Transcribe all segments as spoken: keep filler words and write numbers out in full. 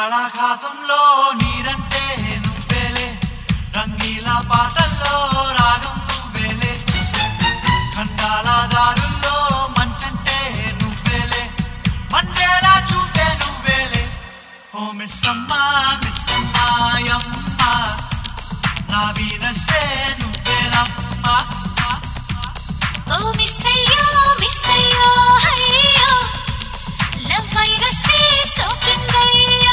బంగాళాఖాతంలో నీరంటే నువ్వేలే, రంగీలా పాటల్లో రాగం నువ్వేలే, ఖండాల దారుల్లో మంచంటే నువ్వేలే, మండేలా చూపే నువ్వేలే. ఓ మిస్సమ్మా మిస్సమ్మాయమ్మ, నా వీనసే నువ్వేనమ్మా. ఓ మిస్సయ్యో మిస్సయ్యో హయ్యో, లవ్ వైరసే సోకిందయ్యో.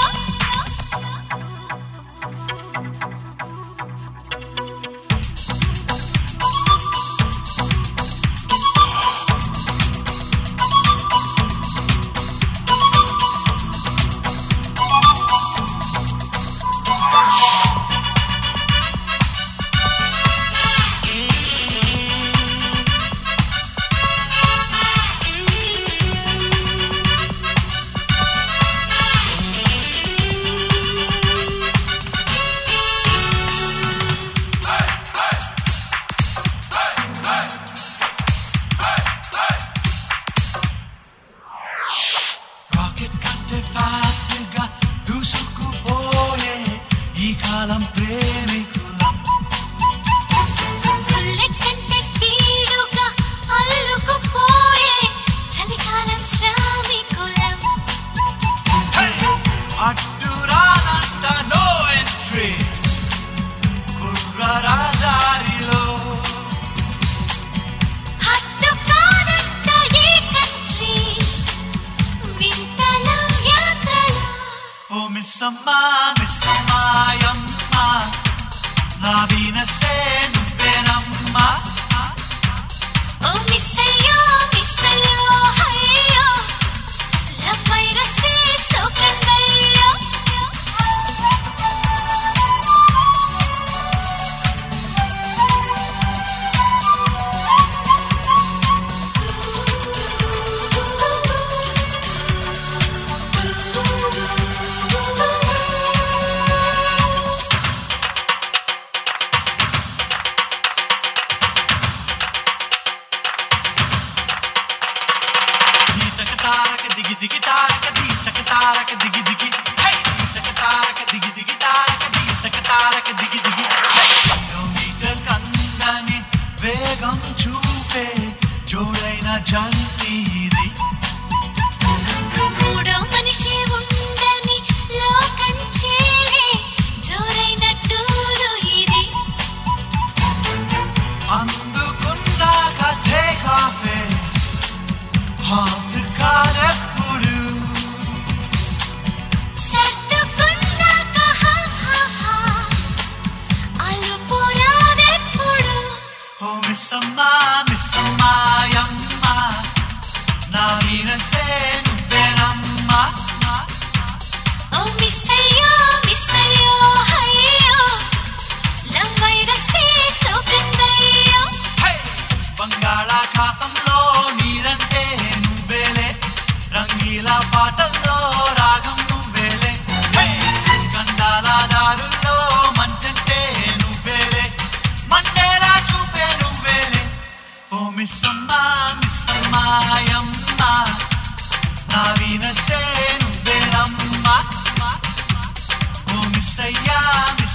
ఫాస్ట్గా దూసుకుపోయే ఈ కాలం ప్రేమికులం, బుల్లెట్ కంటే స్పీడుగా అల్లుకుపోయే చలికాలం శ్రామికులం. అడ్డురానంట నో ఎంట్రీ కుర్రరా దారిలో, హద్దు కాదంట ఈ కంట్రీ వింతల యాత్రలో. ఓ మిస్సమ్మా మిస్సమ్మాయమ్మ, నా వీనసే నువ్వేనమ్మా. ఓ మిస్సయ్యో మిస్సయ్యో హయ్యో, లవ్ వైరసే సోకిందయ్యో. తారక దిగి దిగి తారక దీతక తారక దిగి దిగి హై, దీతక తారక దిగి దిగి తారక దీతక తారక దిగి దిగి హై. కిలోమీటర్ కందని వేగం చూపే జోడైన జంతీది, మూడో మనిషి ఉండని లోకం చేరే జోరైన టూరు ఇది. అందుకున్నాక టేక్ ఆఫే హాట్ కారెప్పుడు, సర్దుకున్నాక హా హా హా అలుపు రాదెప్పుడు. ఓ మిస్సమ్మా మిస్సమ్మాయమ్మ, నా వీనసే నువ్వేనమ్మా. ఓ మిస్సయ్యో మిస్సయ్యో హయ్యో, లవ్ వైరసే సోకిందయ్యో. హై! బంగాళాఖాతంలో నీరంటే నువ్వేలే, రంగీలా పాటల్లో రాగం నువ్వేలే, హై! గండాల దారుల్లో మంచంటే నువ్వేలే, మండేలా చూపే నువ్వేలే. ఓ మిస్సమ్మా మిస్సమ్మాయమ్మ, నా వీనసే నువ్వేనమ్మా. ఓ మిస్సయ్యా మిస్